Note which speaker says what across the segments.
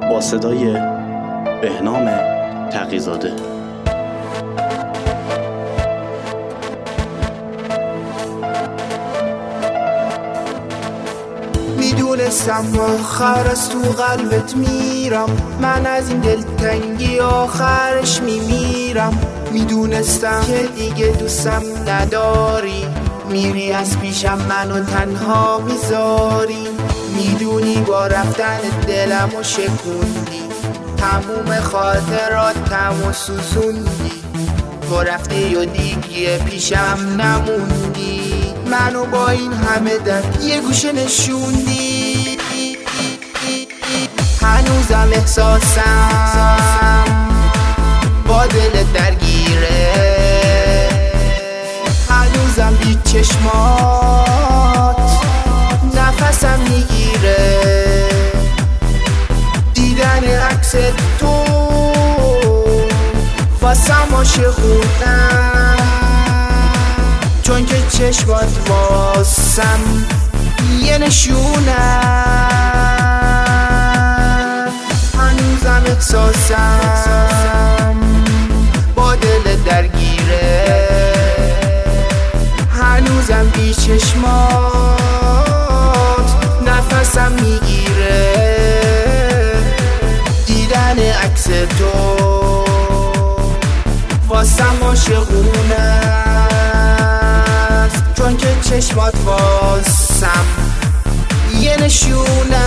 Speaker 1: با صدای بهنام تقی‌زاده.
Speaker 2: میدونستم آخر از تو قلبت میرم، من از این دلتنگی آخرش میمیرم. میدونستم که دیگه دوستم نداری، میری از پیشم منو تنها میذاری. میدونی با رفتن دلمو شکوندی، تموم خاطراتمو سوزوندی. تو رفتی و دیگه پیشم نموندی، منو با این همه درد یه گوشه نشوندی. هنوزم احساسم با دل درگیره، هنوزم بی چشمات نفسم میگیره. دیدن عکس تو واسم عاشقونم، چون که چشمات واسم یه نشونه. هنوزم احساسم با دل درگیره، هنوزم بی چشمات نفسم میگیره. دیدن عکس تو واسم عاشقونه، چون که چشمات واسم یه نشونه.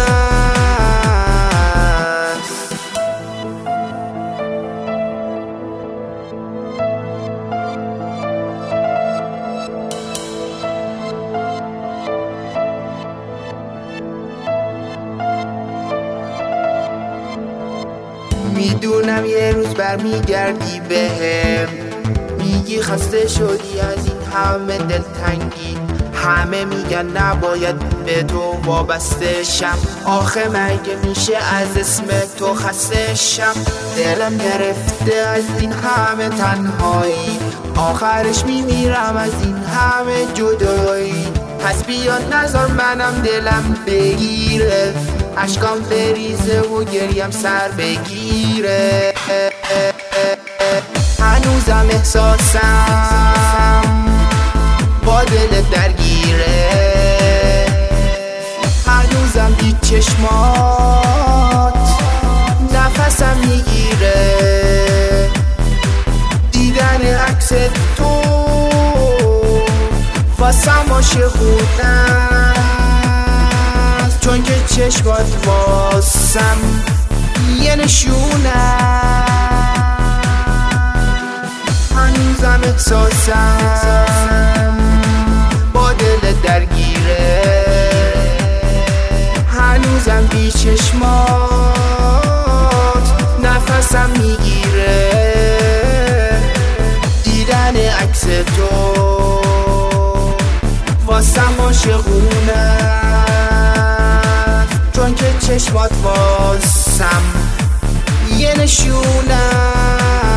Speaker 2: میدونم یه روز برمیگردی بهم، میگی خسته شدی از این همه دلتنگی. همه میگن نباید به تو وابسته شم، آخه مگه میشه از اسم تو خسته شم؟ دلم گرفته از این همه تنهایی، آخرش میمیرم از این همه جدایی. پس بیاد نذار منم دلم بگیره، اشکام بریزه و گریم سر بگیره. هنوزم احساسم با دل درگیره، هنوزم بی چشمات نفسم میگیره. دیدن عکس تو واسم عاشقونم، چون که چشمات واسم یه نشونه. هنوزم احساسم با دل درگیره، هنوزم بی چشمات نفسم میگیره. دیدن عکس تو واسم عاشقونه، چون که چشمات واسم یه نشونه.